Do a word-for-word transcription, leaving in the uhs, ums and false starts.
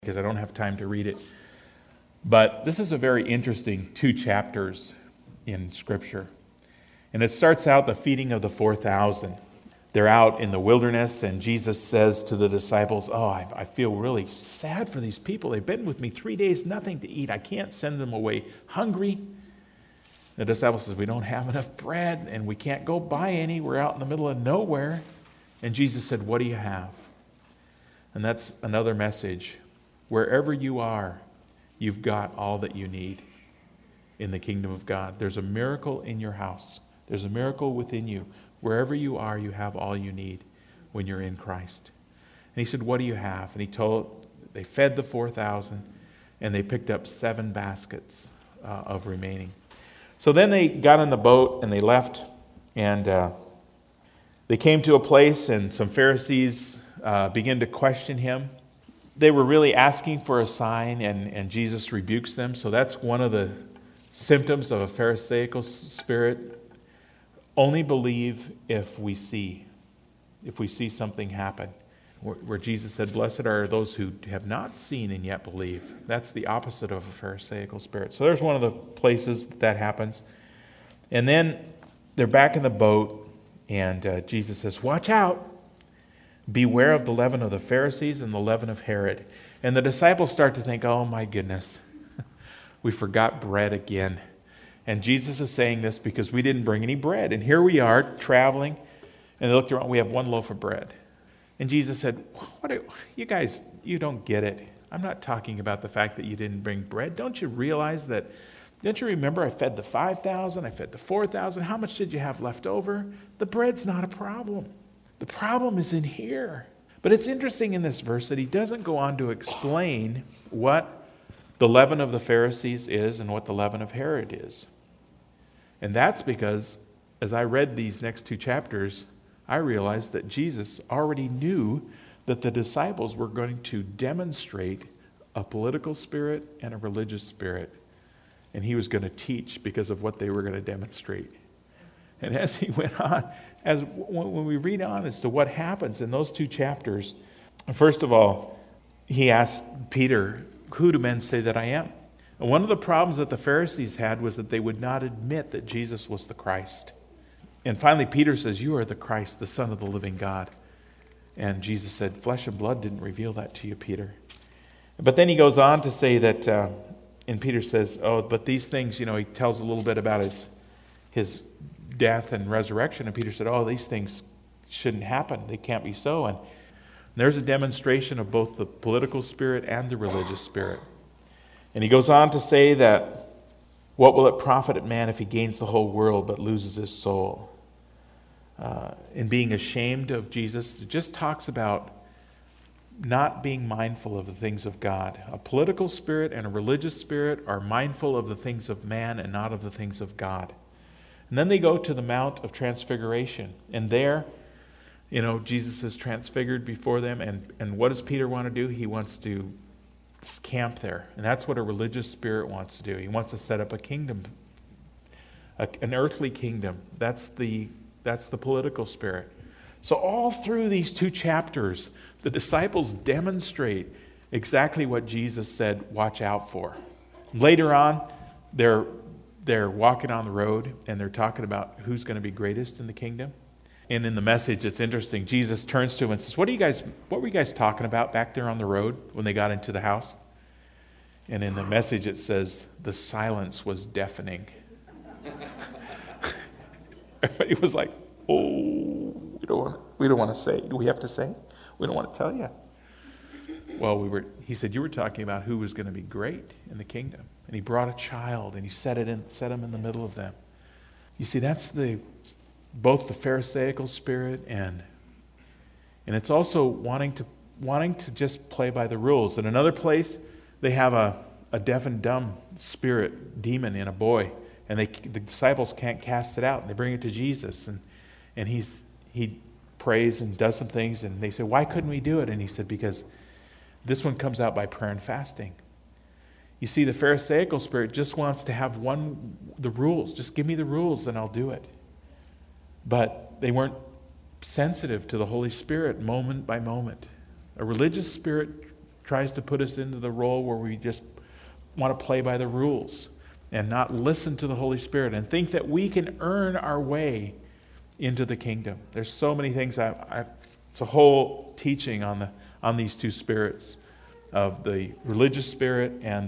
because I don't have time to read it. But this is a very interesting two chapters in Scripture. And it starts out the feeding of the four thousand. They're out in the wilderness, and Jesus says to the disciples, oh, I, I feel really sad for these people. They've been with me three days, nothing to eat. I can't send them away hungry. The disciples says, we don't have enough bread, and we can't go buy any. We're out in the middle of nowhere. And Jesus said, what do you have? And that's another message. Wherever you are, you've got all that you need in the kingdom of God. There's a miracle in your house. There's a miracle within you. Wherever you are, you have all you need when you're in Christ. And he said, what do you have? And he told, they fed the four thousand, and they picked up seven baskets uh, of remaining. So then they got in the boat, and they left, and uh, they came to a place, and some Pharisees uh, began to question him. They were really asking for a sign, and, and Jesus rebukes them. So that's one of the symptoms of a Pharisaical spirit. Only believe if we see, if we see something happen. Where, where Jesus said, blessed are those who have not seen and yet believe. That's the opposite of a Pharisaical spirit. So there's one of the places that, that happens. And then they're back in the boat, and uh, Jesus says, watch out. Beware of the leaven of the Pharisees and the leaven of Herod. And the disciples start to think, oh my goodness, we forgot bread again. And Jesus is saying this because we didn't bring any bread. And here we are traveling, and they looked around, we have one loaf of bread. And Jesus said, what are, you guys, you don't get it. I'm not talking about the fact that you didn't bring bread. Don't you realize that, don't you remember I fed the five thousand, I fed the four thousand. How much did you have left over? The bread's not a problem. The problem is in here. But it's interesting in this verse that he doesn't go on to explain what the leaven of the Pharisees is and what the leaven of Herod is. And that's because as I read these next two chapters, I realized that Jesus already knew that the disciples were going to demonstrate a political spirit and a religious spirit. And he was going to teach because of what they were going to demonstrate. And as he went on, as when we read on as to what happens in those two chapters, first of all, he asked Peter, who do men say that I am? And one of the problems that the Pharisees had was that they would not admit that Jesus was the Christ. And finally, Peter says, you are the Christ, the Son of the living God. And Jesus said, flesh and blood didn't reveal that to you, Peter. But then he goes on to say that, uh, and Peter says, oh, but these things, you know, he tells a little bit about his his death and resurrection. And Peter said, oh, these things shouldn't happen. They can't be so. And there's a demonstration of both the political spirit and the religious spirit. And he goes on to say that, what will it profit a man if he gains the whole world but loses his soul? Uh, in being ashamed of Jesus, it just talks about not being mindful of the things of God. A political spirit and a religious spirit are mindful of the things of man and not of the things of God. And then they go to the Mount of Transfiguration. And there, you know, Jesus is transfigured before them. And, and what does Peter want to do? He wants to camp there. And that's what a religious spirit wants to do. He wants to set up a kingdom, a, an earthly kingdom. That's the, that's the political spirit. So all through these two chapters, the disciples demonstrate exactly what Jesus said, watch out for. Later on, they're They're walking on the road, and they're talking about who's going to be greatest in the kingdom. And in the message, it's interesting. Jesus turns to him and says, what are you guys, what were you guys talking about back there on the road when they got into the house? And in the message, it says, the silence was deafening. Everybody was like, oh, we don't want, we don't want to say. Do we have to say? We don't want to tell you. Well, we were. He said, you were talking about who was going to be great in the kingdom. And he brought a child, and he set it in, set him in the middle of them. You see, that's the both the Pharisaical spirit and and it's also wanting to wanting to just play by the rules. In another place, they have a, a deaf and dumb spirit, demon in a boy, and they the disciples can't cast it out. And they bring it to Jesus, and and he's he prays and does some things, and they say, why couldn't we do it? And he said, because this one comes out by prayer and fasting. You see, the Pharisaical spirit just wants to have one, the rules. Just give me the rules and I'll do it. But they weren't sensitive to the Holy Spirit moment by moment. A religious spirit tries to put us into the role where we just want to play by the rules and not listen to the Holy Spirit and think that we can earn our way into the kingdom. There's so many things. I, I, it's a whole teaching on the on these two spirits, of the religious spirit and